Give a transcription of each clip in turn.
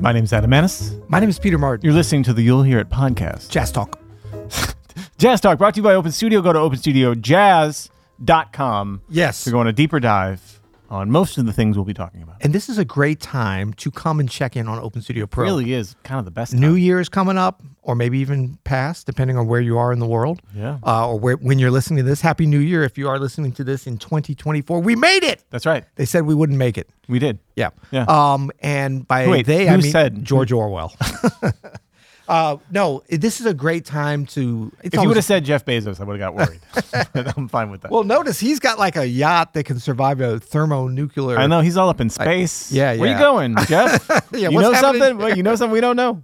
My name's Adam Manis. My name is Peter Martin. You're listening to the You'll Hear It podcast. Jazz Talk. Jazz Talk, brought to you by Open Studio. Go to openstudiojazz.com. Yes. To go on a deeper dive on most of the things we'll be talking about. And this is a great time to come and check in on Open Studio Pro. It really is kind of the best time. New Year's coming up, or maybe even past, depending on where you are in the world. Yeah. Or when you're listening to this. Happy New Year if you are listening to this in 2024. We made it! That's right. They said we wouldn't make it. We did. Yeah. Yeah. And by Wait, they, who I mean said? George Orwell. No, this is a great time to... If you would have said Jeff Bezos, I would have got worried. I'm fine with that. Well, notice he's got like a yacht that can survive a thermonuclear... I know, he's all up in space. Yeah. Where you going, Jeff? Yeah, you what's know happening? something? Well, you know something we don't know?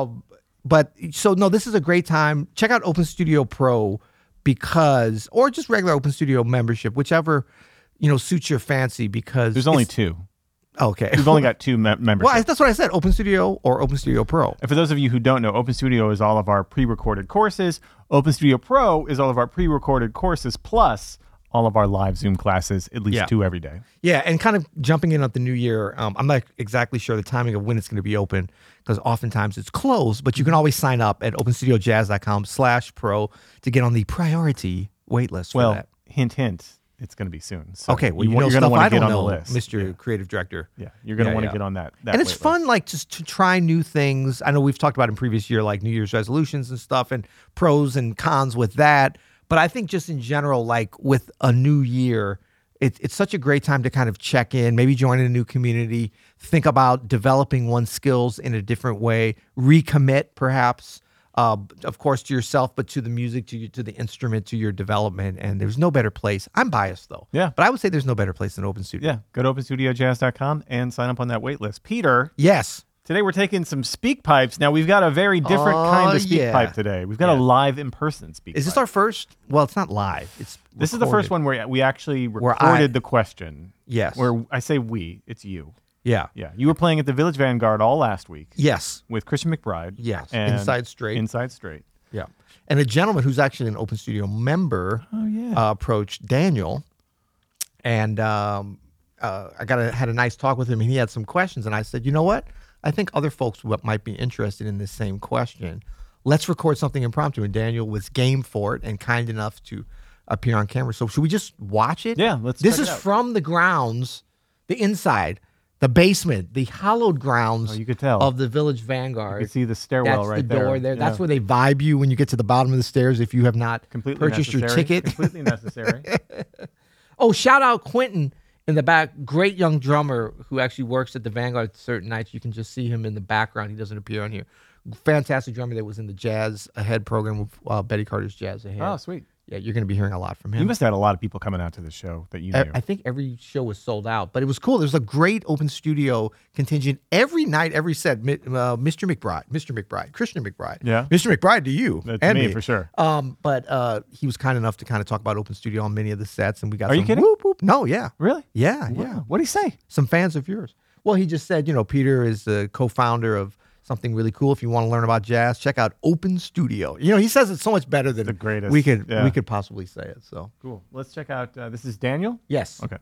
This is a great time. Check out Open Studio Pro because, or just regular Open Studio membership, whichever, suits your fancy because... There's only two. Okay. We've only got two memberships. Well, that's what I said, Open Studio or Open Studio Pro. And for those of you who don't know, Open Studio is all of our pre-recorded courses. Open Studio Pro is all of our pre-recorded courses plus all of our live Zoom classes, at least 2 every day. Yeah, and kind of jumping in at the new year, I'm not exactly sure the timing of when it's going to be open because oftentimes it's closed, but you can always sign up at openstudiojazz.com/pro to get on the priority waitlist for that. Hint, hint. It's going to be soon. So okay, well, you're going to want to get on the list. Mr. Creative Director. Yeah, you're going to want to get on that and it's list. fun, like, just to try new things. I know we've talked about in previous year, like New Year's resolutions and stuff and pros and cons with that. But I think just in general, like with a new year, it's such a great time to kind of check in, maybe join a new community, think about developing one's skills in a different way, recommit perhaps. Of course, to yourself, but to the music, to the instrument, to your development. And there's no better place. I'm biased, though. Yeah. But I would say there's no better place than Open Studio. Yeah. Go to openstudiojazz.com and sign up on that wait list. Peter. Yes. Today we're taking some speak pipes. Now, we've got a very different kind of speak pipe today. We've got a live in-person speak pipe. Is this our first? Well, it's not live. It's recorded. This is the first one where we actually recorded the question. Yes. Where I say we, it's you. Yeah. Yeah. You were playing at the Village Vanguard all last week. Yes. With Christian McBride. Yes. And Inside Straight. Inside Straight. Yeah. And a gentleman who's actually an Open Studio member approached Daniel. And I had a nice talk with him, and he had some questions. And I said, you know what? I think other folks might be interested in this same question. Let's record something impromptu. And Daniel was game for it and kind enough to appear on camera. So should we just watch it? Yeah, let's This check is it out. from the grounds, the inside, the basement, the hallowed grounds you could tell. of the Village Vanguard. You can see the stairwell That's right the door there. Yeah. That's where they vibe you when you get to the bottom of the stairs if you have not purchased your ticket. Completely necessary. Oh, shout out Quentin in the back. Great young drummer who actually works at the Vanguard certain nights. You can just see him in the background. He doesn't appear on here. Fantastic drummer that was in the Jazz Ahead program with Betty Carter's Jazz Ahead. Oh, sweet. Yeah, you're going to be hearing a lot from him. You must have had a lot of people coming out to the show that you knew. I think every show was sold out, but it was cool. There was a great Open Studio contingent every night, every set. Mr. McBride, Christian McBride. Yeah. Mr. McBride to you. That's and me for sure. But he was kind enough to kind of talk about Open Studio on many of the sets, and we got Are some you kidding? whoop, whoop. No, yeah. Really? Yeah, Wow. yeah. What did he say? Some fans of yours. Well, he just said, Peter is the co-founder of something really cool. If you want to learn about jazz, check out Open Studio. He says it so much better than The greatest. we could Yeah. we could possibly say it. So Cool. Let's check out. This is Daniel? yes. Okay.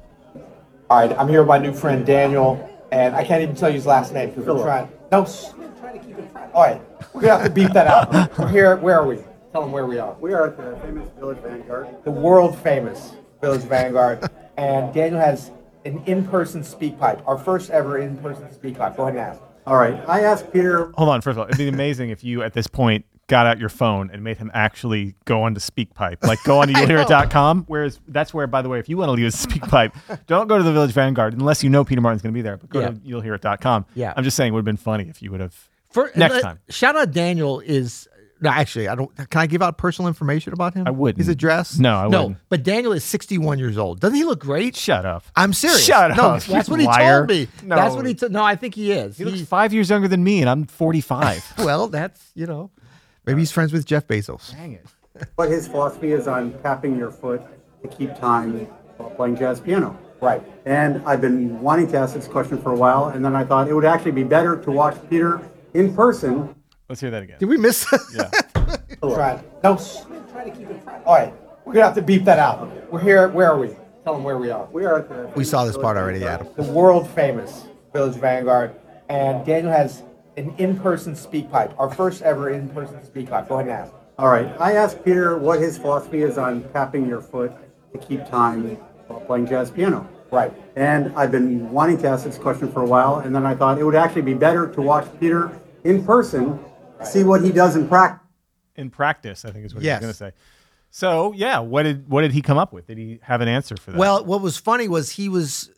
All right, I'm here with my new friend Daniel, and I can't even tell you his last name because we're trying. No, trying to keep it private. All right, we're gonna have to beep that out. We're here. Where are we? Tell them where we are. We are at the famous Village Vanguard. The world famous Village Vanguard, and Daniel has an in-person speak pipe. Our first ever in-person speak pipe. Go ahead and ask. All right, I asked Peter. Hold on. First of all, it'd be amazing if you, at this point, got out your phone and made him actually go on to SpeakPipe. Like, go on to you'llhearit.com. Whereas that's where, by the way, if you want to use SpeakPipe, don't go to the Village Vanguard unless you know Peter Martin's going to be there. But go to you'llhearit.com. Yeah. I'm just saying it would have been funny if you would have. Next time. Shout out Daniel is no, actually I don't. Can I give out personal information about him? I wouldn't. His address? No, I wouldn't. No, but Daniel is 61 years old. Doesn't he look great? Shut up. I'm serious. Shut no, up. That's You what he liar. told me. No. That's what he told. No, I think he is. He looks 5 years younger than me, and I'm 45. Well, that's maybe he's friends with Jeff Bezos. Dang it. What his philosophy is on tapping your foot to keep time while playing jazz piano. Right. And I've been wanting to ask this question for a while, and then I thought it would actually be better to watch Peter in person. Let's hear that again. Did we miss? Yeah. Try. No, try to keep it private. All right, we're gonna have to beep that out. We're here. Where are we? Tell them where we are. We are at the We saw this part already, Adam. The world famous Village Vanguard, and Daniel has an in-person speak pipe, our first ever in-person speak pipe. Go ahead and ask. All right. I asked Peter what his philosophy is on tapping your foot to keep time while playing jazz piano. Right. And I've been wanting to ask this question for a while, and then I thought it would actually be better to watch Peter in person, see what he does in practice. In practice, I think is what Yes. he was going to say. So yeah, what did he come up with? Did he have an answer for that? Well, what was funny was he's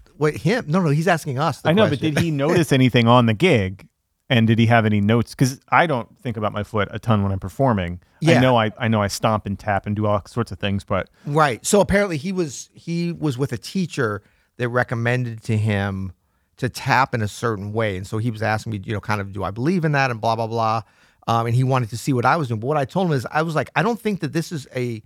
asking us. I know, question. but did he notice anything on the gig? And did he have any notes? Because I don't think about my foot a ton when I'm performing. Yeah. I know I stomp and tap and do all sorts of things, but Right. So apparently he was with a teacher that recommended to him to tap in a certain way. And so he was asking me, kind of, do I believe in that and blah, blah, blah. And he wanted to see what I was doing. But what I told him is I was like, I don't think that this is a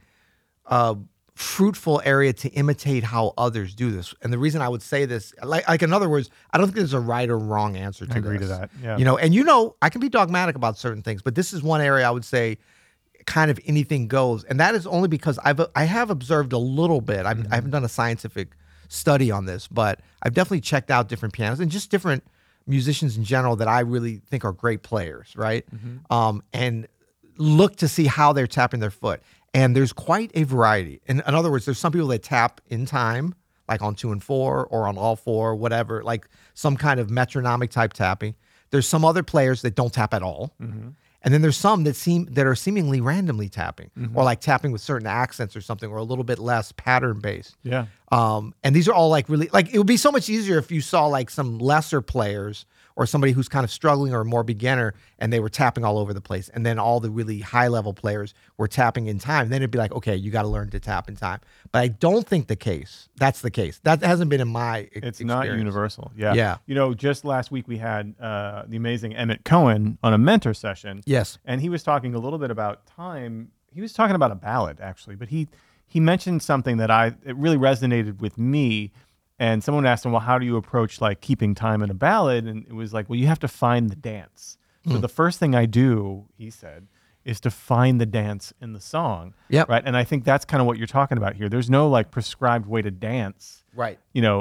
fruitful area to imitate how others do this. And the reason I would say this, like in other words, I don't think there's a right or wrong answer to this. I agree to that. Yeah. And I can be dogmatic about certain things, but this is one area I would say kind of anything goes. And that is only because I have observed a little bit. I haven't done a scientific study on this, but I've definitely checked out different pianos and just different musicians in general that I really think are great players, right? And look to see how they're tapping their foot. And there's quite a variety. In other words, there's some people that tap in time, like on 2 and 4 or on all 4, whatever, like some kind of metronomic type tapping. There's some other players that don't tap at all. And then there's some that are seemingly randomly tapping, or like tapping with certain accents or something, or a little bit less pattern based. Yeah. And these are all like really, like it would be so much easier if you saw like some lesser players or somebody who's kind of struggling or more beginner and they were tapping all over the place. And then all the really high level players were tapping in time. Then it'd be like, okay, you got to learn to tap in time. But I don't think that's the case. That hasn't been in my experience. It's not universal. Yeah. Yeah. Just last week we had the amazing Emmett Cohen on a mentor session. Yes. And he was talking a little bit about time. He was talking about a ballad actually, but he mentioned something that it really resonated with me. And someone asked him, well, how do you approach like keeping time in a ballad? And it was like, well, you have to find the dance. So the first thing I do, he said, is to find the dance in the song. Yep. Right. And I think that's kind of what you're talking about here. There's no like prescribed way to dance. Right.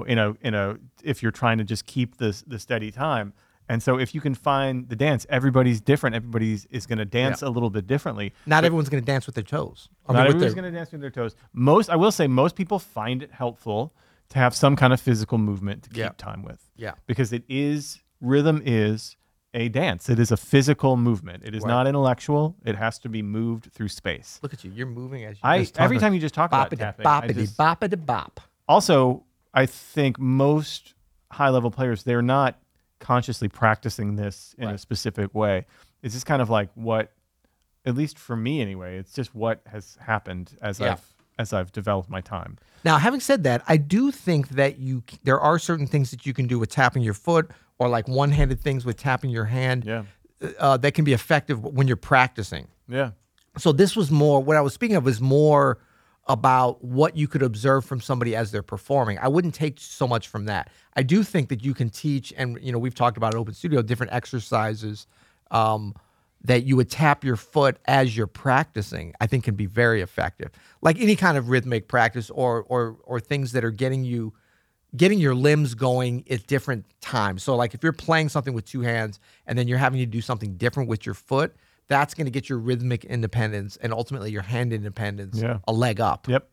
If you're trying to just keep the steady time. And so if you can find the dance, everybody's different. Everybody's is going to dance a little bit differently. Not everyone's going to dance with their toes. Not everyone's going to dance with their toes. I will say most people find it helpful to have some kind of physical movement to keep time with. Yeah. Because rhythm is a dance. It is a physical movement. It is not intellectual. It has to be moved through space. Look at you. You're moving as you Every time you just talk about tapping. Boppity-bop. Also, I think most high-level players, they're not consciously practicing this in a specific way. It's just kind of like what, at least for me anyway, it's just what has happened as I've developed my time. Now, having said that, I do think that there are certain things that you can do with tapping your foot or like one-handed things with tapping your hand that can be effective when you're practicing. Yeah. So this was more, what I was speaking of was more about what you could observe from somebody as they're performing. I wouldn't take so much from that. I do think that you can teach, and we've talked about at Open Studio, different exercises that you would tap your foot as you're practicing, I think can be very effective. Like any kind of rhythmic practice or things that are getting your limbs going at different times. So like if you're playing something with 2 hands and then you're having to do something different with your foot, that's going to get your rhythmic independence and ultimately your hand independence a leg up. Yep.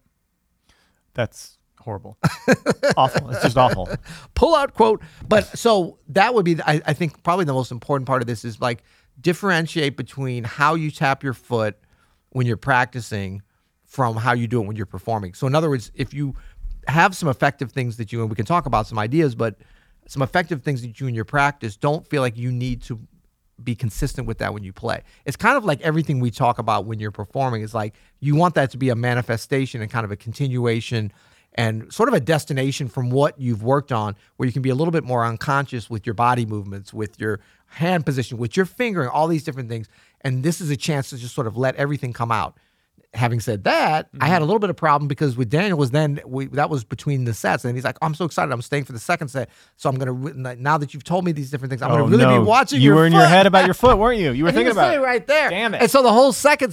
That's horrible. Awful. It's just awful. Pull out quote. But so that would be, I think probably the most important part of this is like differentiate between how you tap your foot when you're practicing from how you do it when you're performing. So in other words, if you have some effective things that and we can talk about some ideas, but some effective things that you do in your practice, don't feel like you need to be consistent with that when you play. It's kind of like everything we talk about when you're performing is like you want that to be a manifestation and kind of a continuation and sort of a destination from what you've worked on, where you can be a little bit more unconscious with your body movements, with your hand position, with your fingering, all these different things. And this is a chance to just sort of let everything come out. Having said that, I had a little bit of problem because with Daniel that was between the sets, and he's like, oh, "I'm so excited! I'm staying for the second set, so I'm gonna now that you've told me these different things, I'm gonna really be watching." You were in your head about your foot, weren't you? You were thinking about it right there. Damn it! And so the whole second set,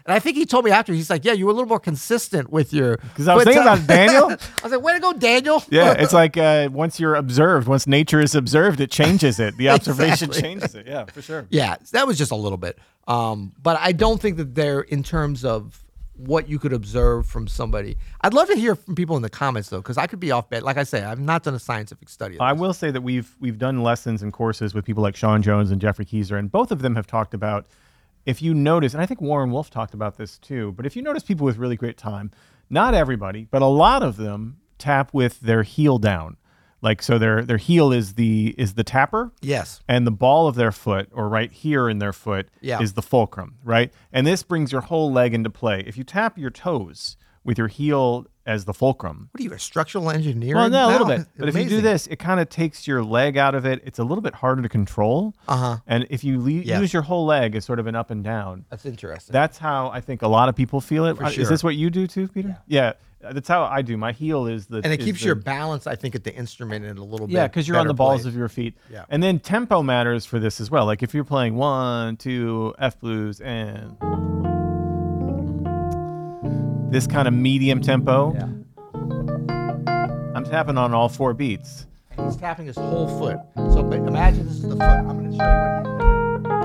And I think he told me after, he's like, yeah, you were a little more consistent with your. Because I was thinking about Daniel. I was like, way to go, Daniel. Yeah, it's like once you're observed, once nature is observed, it changes it. The observation Exactly. changes it. Yeah, for sure. Yeah, that was just a little bit. But I don't think that they're in terms of what you could observe from somebody. I'd love to hear from people in the comments though, because I could be off base. Like I say, I've not done a scientific study of I this. will say that we've done lessons and courses with people like Sean Jones and Jeffrey Keyser, and both of them have talked about, if you notice, and I think Warren Wolf talked about this too, but if you notice people with really great time, not everybody, but a lot of them tap with their heel down. Like, so their heel is the tapper. Yes. And the ball of their foot, or right here in their foot, Yeah. is the fulcrum, right? And this brings your whole leg into play. If you tap your toes with your heel as the fulcrum, What are you, a structural engineer? well, no, a little bit. But if you do Amazing. this, it kind of takes your leg out of it. It's a little bit harder to control. Uh-huh. And if you Yes. use your whole leg as sort of an up and down, That's interesting. that's how I think a lot of people feel it. For sure. Is this what you do too, Peter? Yeah. That's how I do. My heel is the... and it is keeps the- your balance, I think, at the instrument in a little bit. Yeah, because you're on better the balls place. of your feet. Yeah. And then tempo matters for this as well. Like if you're playing 1, 2, F blues, and this kind of medium tempo, Yeah. I'm tapping on all 4 beats. And he's tapping his whole foot. So but imagine this is the foot. I'm going to show you what he's doing.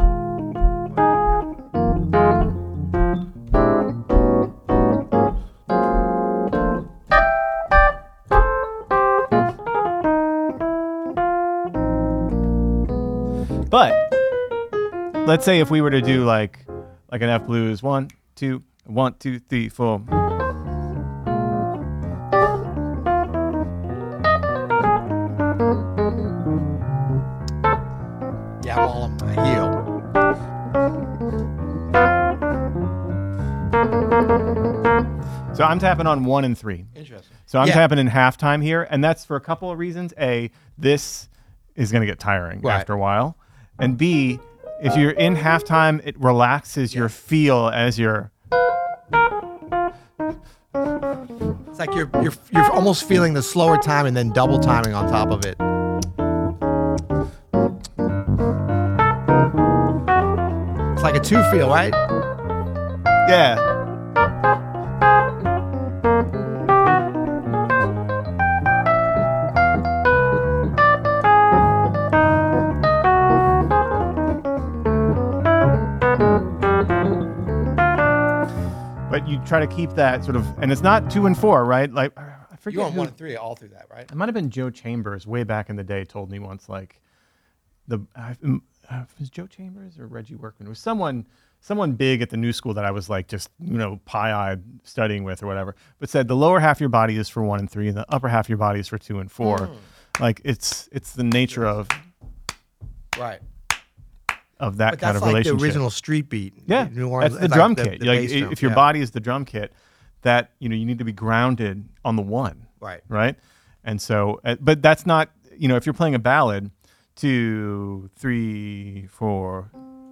But let's say if we were to do like an F blues, 1, 2, 1, 2, 3, 4. Yeah, I'm all on my heel. So I'm tapping on 1 and 3. Interesting. So I'm Yeah. tapping in halftime here, and that's for a couple of reasons. A, this is going to get tiring Right. after a while. And B, if you're in halftime, it relaxes your feel as you're... It's like you're almost feeling the slower time and then double timing on top of it. It's like a 2 feel, right? Yeah. But you try to keep that sort of, and it's not 2 and 4, right? Like I forget You're on who- 1 and 3 all through that, right? It might have been Joe Chambers way back in the day told me once, like was Joe Chambers or Reggie Workman? It was someone big at the new school that I was like just, pie-eyed studying with or whatever, but said the lower half of your body is for 1 and 3 and the upper half of your body is for 2 and 4. Like it's the nature of Right. that But kind that's of like relationship. the original street beat. Yeah, New Orleans. that's the it's drum like kit. the Like, bass drum, if your yeah. body is the drum kit, that you need to be grounded on the 1. Right. Right. And so, but that's not, if you're playing a ballad, 2, 3, 4,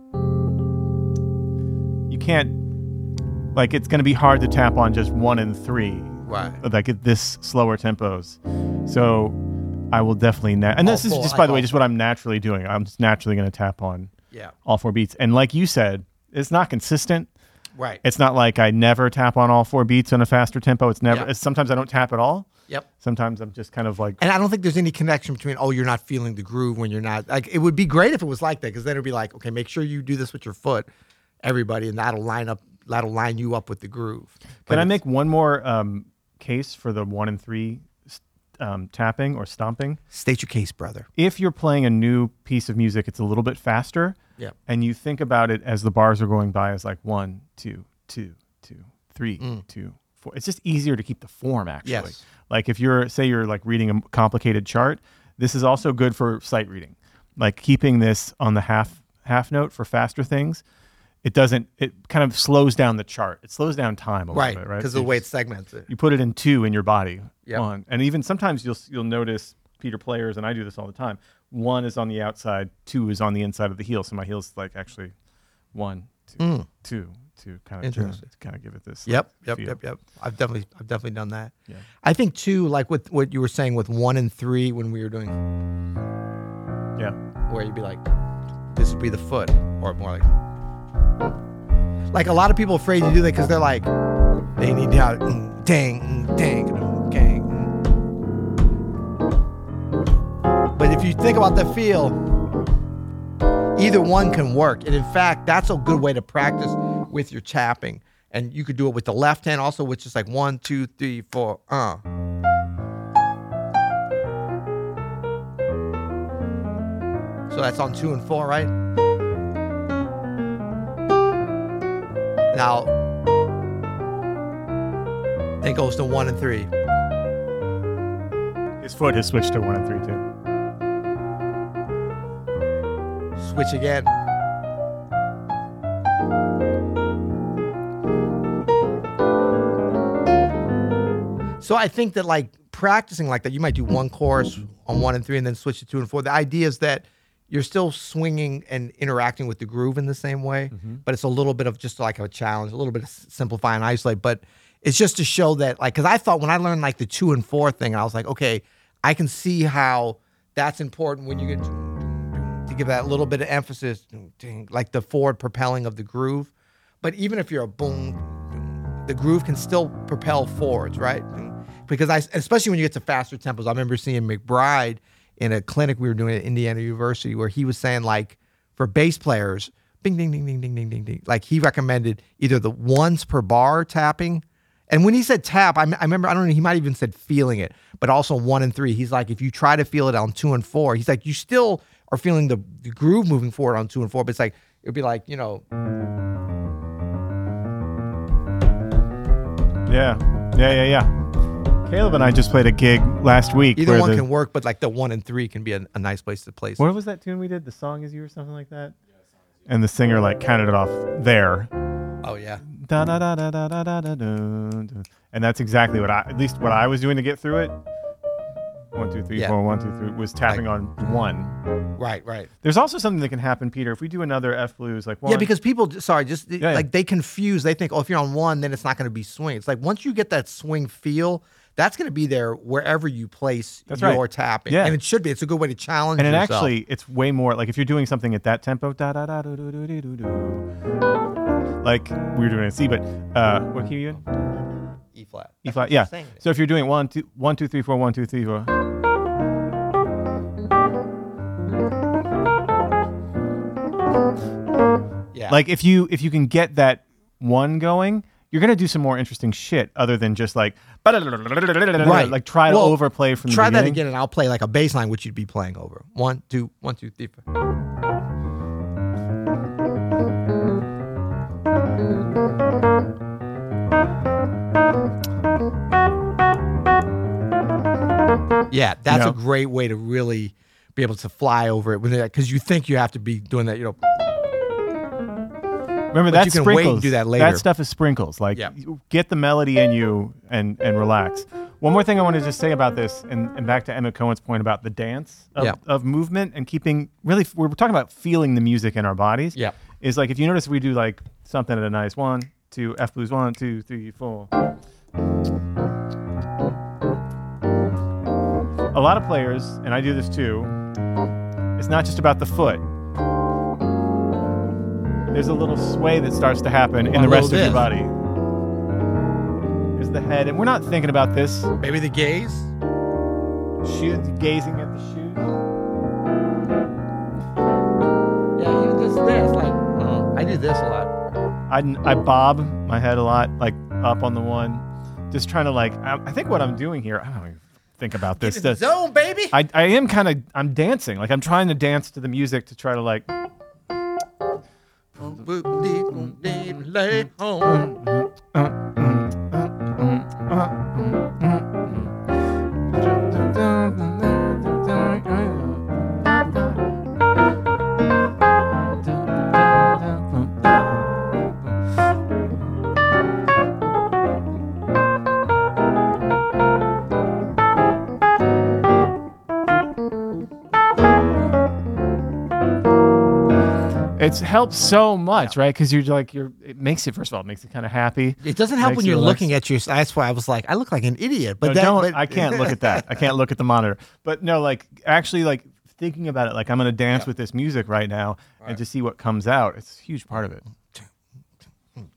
you can't, like, it's going to be hard to tap on just 1 and 3. Right. Like at this slower tempos. So I will definitely, and this is full, just, like by the way, all just what I'm naturally doing. I'm just naturally going to tap on Yeah. all 4 beats. And like you said, it's not consistent. Right. It's not like I never tap on all 4 beats on a faster tempo. It's never. Yeah. It's, sometimes I don't tap at all. Yep. Sometimes I'm just kind of like. And I don't think there's any connection between, you're not feeling the groove when you're not. Like, it would be great if it was like that, because then it would be like, okay, make sure you do this with your foot, everybody, and that'll line you up with the groove. But Can I it's- make one more case for the 1 and 3 tapping or stomping? State your case, brother. If you're playing a new piece of music, it's a little bit faster. Yeah. And you think about it as the bars are going by as like 1, 2, 2, 2, 3, 2, 4. It's just easier to keep the form actually. Yes. Like if you're like reading a complicated chart, this is also good for sight reading. Like keeping this on the half note for faster things, it kind of slows down the chart. It slows down time a little bit, right? Because So of the way you it segments it. you put it in 2 in your body. Yep. 1. And even sometimes you'll notice Peter players, and I do this all the time. 1 is on the outside, 2 is on the inside of the heel. So my heel's like actually 1, 2, 2, to kind of Interesting. to kind of give it this. Yep. feel. I've definitely done that. Yeah. I think too, like with what you were saying with 1 and 3 when we were doing, Yeah. where you'd be like, this would be the foot, or more Like a lot of people are afraid to do that because they're like, they need to dang, dang, dang. But if you think about the feel, either one can work. And in fact, that's a good way to practice with your tapping. And you could do it with the left hand also, which is like 1, 2, 3, 4, So that's on 2 and 4, right? Now, then it goes to 1 and 3. His foot has switched to 1 and 3 too. Switch again. So I think that like practicing like that, you might do one chorus on 1 and 3 and then switch to 2 and 4. The idea is that you're still swinging and interacting with the groove in the same way, but it's a little bit of just like a challenge, a little bit of simplify and isolate. But it's just to show that, like, because I thought when I learned like the 2 and 4 thing, I was like, okay, I can see how that's important when you get to give that little bit of emphasis, like the forward propelling of the groove. But even if you're a boom, the groove can still propel forwards, right? Because especially when you get to faster tempos. I remember seeing McBride in a clinic we were doing at Indiana University where he was saying, like, for bass players, bing, ding, ding, ding, ding, ding, ding, ding. Like, he recommended either the ones per bar tapping. And when he said tap, I remember, I don't know, he might even said feeling it, but also 1 and 3. He's like, if you try to feel it on 2 and 4, he's like, you still are feeling the groove moving forward on 2 and 4, but it's like, it would be like, you know. Yeah. Caleb and I just played a gig last week. Either one can work, but like the 1 and 3 can be a nice place to place. What was that tune we did? The Song Is You or something like that? And the singer like counted it off there. Oh, yeah. Da, da, da, da, da, da, da, da, da. And that's exactly what what I was doing to get through it. 1, 2, 3, 4, 1, 2, 3 was tapping on 1. Right. There's also something that can happen, Peter, if we do another F blues like 1. Yeah, because people, like they confuse. They think, oh, if you're on 1, then it's not going to be swing. It's like once you get that swing feel, that's going to be there wherever you place your tapping. Yeah. And it should be. It's a good way to challenge and yourself. And actually, it's way more, like if you're doing something at that tempo, da-da-da-do-do-do-do-do. Like we were doing in C, but what key are you in? E flat. E flat, yeah. So if you're doing 1, 2, 1, 2, 3, 4, 1, 2, 3, 4. Yeah. Like if you can get that 1 going, you're going to do some more interesting shit other than just like, right. Like try to overplay from the beginning. Try that again and I'll play like a bass line, which you'd be playing over. 1, 2, 1, 2, 3, 4. Yeah, that's a great way to really be able to fly over it because you think you have to be doing that, Remember, that's you can sprinkles. Wait and do that later. That stuff is sprinkles. Like, get the melody in you and relax. One more thing I want to just say about this, and back to Emmett Cohen's point about the dance of movement and keeping, really, we're talking about feeling the music in our bodies. Yeah. Is like, if you notice, we do like something at a nice 1, 2, F blues, 1, 2, 3, 4. A lot of players, and I do this too, it's not just about the foot. There's a little sway that starts to happen in the rest of your body. There's the head, and we're not thinking about this. Maybe the gaze? Gazing at the shoes. Yeah, even this, like, I do this a lot. I bob my head a lot, like up on the 1. Just trying to like, I think what I'm doing here, I don't even think about this. Get in the zone, baby. I am I'm dancing. Like I'm trying to dance to the music to try to like. Lay home. It helps so much, right? Because it makes it, first of all, it makes it kind of happy. It doesn't help when you're looking at you. That's why I was like, I look like an idiot. But I can't look at that. I can't look at the monitor. But no, like actually, like thinking about it, like I'm going to dance with this music right now and to see what comes out. It's a huge part of it.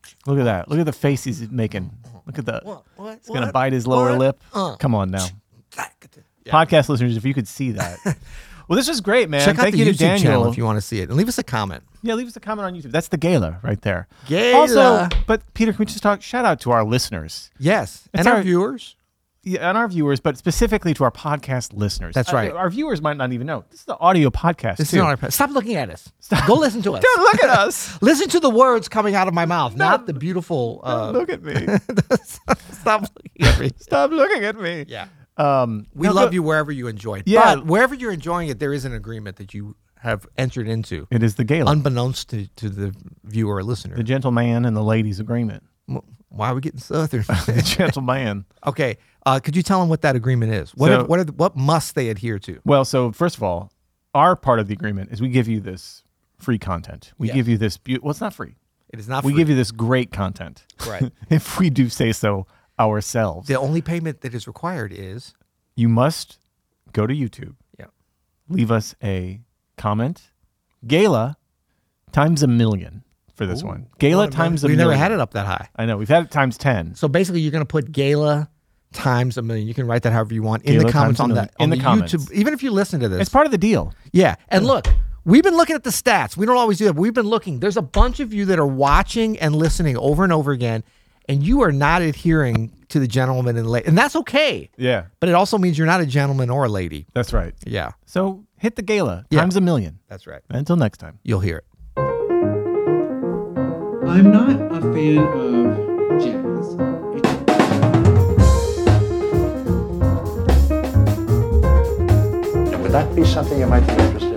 Look at that. Look at the face he's making. Look at the. What? He's gonna bite his lower lip. Come on now. Podcast listeners, if you could see that. Well, this was great, man. Check out Thank the you to YouTube Daniel channel if you want to see it, and leave us a comment. Yeah, leave us a comment on YouTube. That's the gala right there. Gala. Also, but Peter, can we just talk? Shout out to our listeners. Yes, It's and our our- viewers. Yeah, and our viewers, but specifically to our podcast listeners. That's right. Our viewers might not even know. This is the audio podcast. This too. is not our Stop looking at us. Go listen to us. Don't look at us. Listen to the words coming out of my mouth, not the beautiful. Look at me. Stop looking at me. Stop looking at me. Yeah. no, We love you wherever you enjoy it. Yeah. But wherever you're enjoying it, there is an agreement that you have entered into, It is the gala. unbeknownst to the viewer or listener. The gentleman and the ladies' agreement. Why are we getting southern? The gentleman. Okay. Could you tell them what that agreement is? What must they adhere to? Well, so first of all, our part of the agreement is we give you this free content. We Yeah. give you this. Well, it's not free. It is not We free. give you this great content. Right. If we do say so ourselves. The only payment that is required is You must go to YouTube. Yeah. Leave us a comment. Gala times 1,000,000 for this one. Gala times 1,000,000. We've never had it up that high. I know. We've had it times 10. So basically, you're going to put Gala times 1,000,000. You can write that however you want in Gala the comments times on 1,000,000. that. In on the comments. YouTube, even if you listen to this. It's part of the deal. Yeah. And look, we've been looking at the stats. We don't always do that, but we've been looking. There's a bunch of you that are watching and listening over and over again, and you are not adhering to the gentleman and lady. And that's okay. Yeah, But it also means you're not a gentleman or a lady. that's right. Yeah. So hit the gala Yeah. times 1,000,000. That's right. Until next time. You'll hear it. I'm not a fan of jazz. Would that be something you might be interested in?